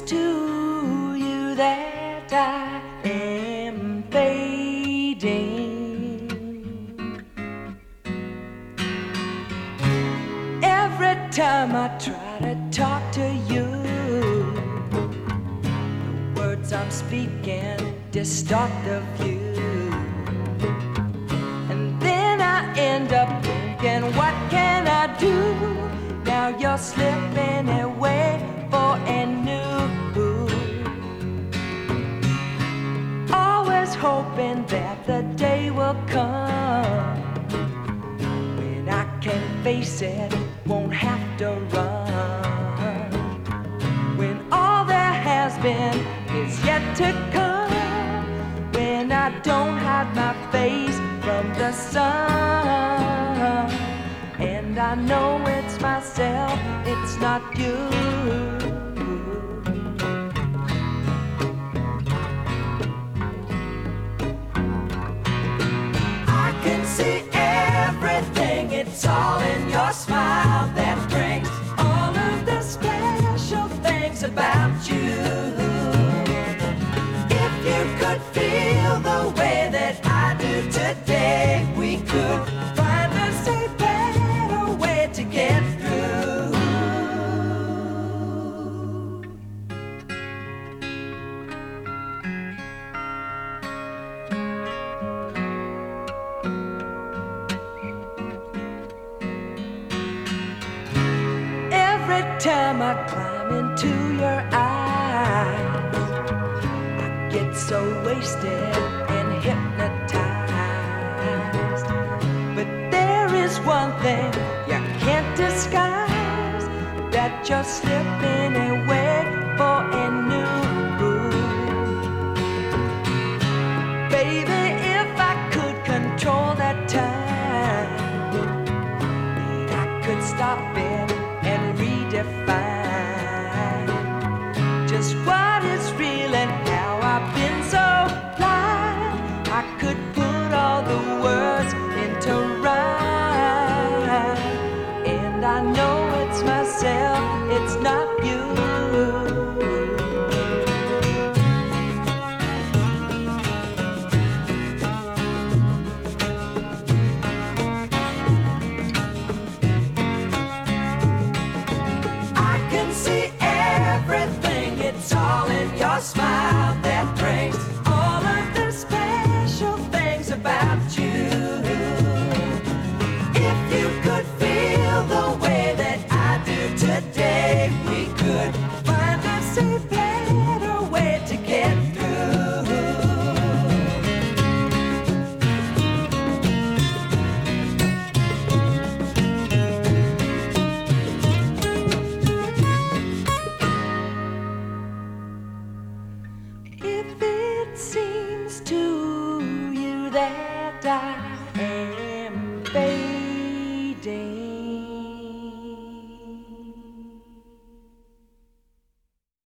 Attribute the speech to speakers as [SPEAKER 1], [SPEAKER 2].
[SPEAKER 1] to you that I am fading. Every time I try to talk to you, the words I'm speaking distort the view. And then I end up thinking, what can I do? Now you're slipping away for a new. Always hoping that the day will come when I can face it, won't have to run. When all there has been is yet to come. When I don't hide my face from the sun. And I know it's myself, it's not you. I can see everything, it's all in your smile that brings all of the special things about you. If you could feel the way that I do today, we could find us a better way to get through. Every time I climb into your eyes, I get so wasted and hypnotized. But there is one thing you can't disguise, that you're slipping away